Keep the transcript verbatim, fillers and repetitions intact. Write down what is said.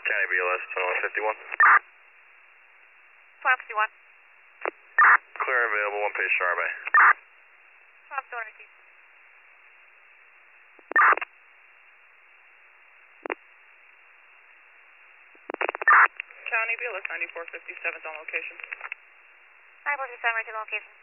County B L S twenty-one fifty-one. twenty-one fifty-one. Clear and available, one page Charbay. twenty-one fifty-one. County B L S ninety-four fifty-seven on location. ninety-four fifty-seven, reach the location.